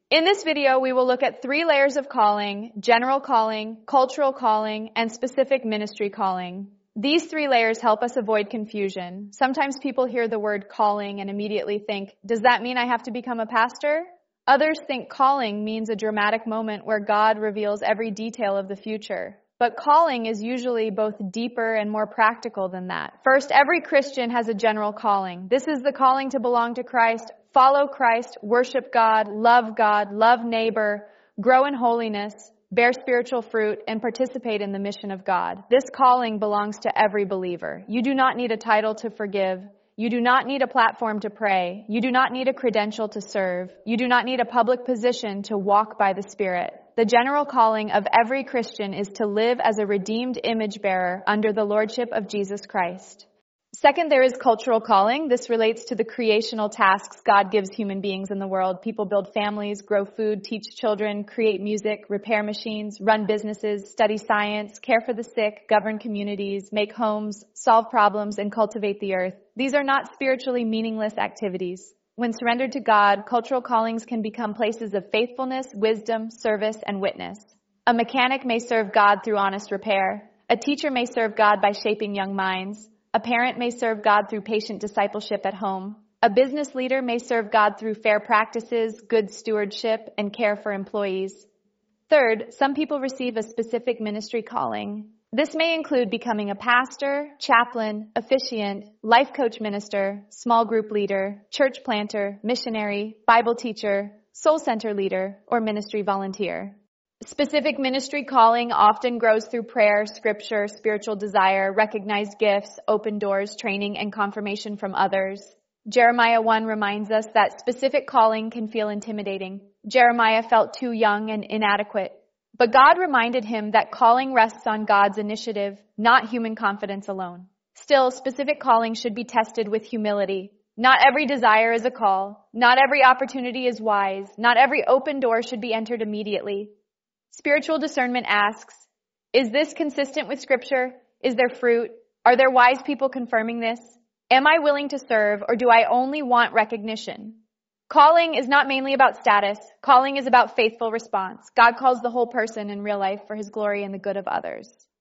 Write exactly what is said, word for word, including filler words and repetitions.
In this video, we will look at three layers of calling: general calling, cultural calling, and specific ministry calling. These three layers help us avoid confusion. Sometimes people hear the word calling and immediately think, does that mean I have to become a pastor? Others think calling means a dramatic moment where God reveals every detail of the future. But calling is usually both deeper and more practical than that. First, every Christian has a general calling. This is the calling to belong to Christ, follow Christ, worship God, love God, love neighbor, grow in holiness, bear spiritual fruit, and participate in the mission of God. This calling belongs to every believer. You do not need a title to forgive. You do not need a platform to pray. You do not need a credential to serve. You do not need a public position to walk by the Spirit. The general calling of every Christian is to live as a redeemed image bearer under the lordship of Jesus Christ. Second, there is cultural calling. This relates to the creational tasks God gives human beings in the world. People build families, grow food, teach children, create music, repair machines, run businesses, study science, care for the sick, govern communities, make homes, solve problems, and cultivate the earth. These are not spiritually meaningless activities. When surrendered to God, cultural callings can become places of faithfulness, wisdom, service, and witness. A mechanic may serve God through honest repair. A teacher may serve God by shaping young minds. A parent may serve God through patient discipleship at home. A business leader may serve God through fair practices, good stewardship, and care for employees. Third, some people receive a specific ministry calling. This may include becoming a pastor, chaplain, officiant, life coach minister, small group leader, church planter, missionary, Bible teacher, soul center leader, or ministry volunteer. Specific ministry calling often grows through prayer, scripture, spiritual desire, recognized gifts, open doors, training, and confirmation from others. Jeremiah one reminds us that specific calling can feel intimidating. Jeremiah felt too young and inadequate. But God reminded him that calling rests on God's initiative, not human confidence alone. Still, specific calling should be tested with humility. Not every desire is a call. Not every opportunity is wise. Not every open door should be entered immediately. Spiritual discernment asks, is this consistent with Scripture? Is there fruit? Are there wise people confirming this? Am I willing to serve, or do I only want recognition? Calling is not mainly about status. Calling is about faithful response. God calls the whole person in real life for His glory and the good of others.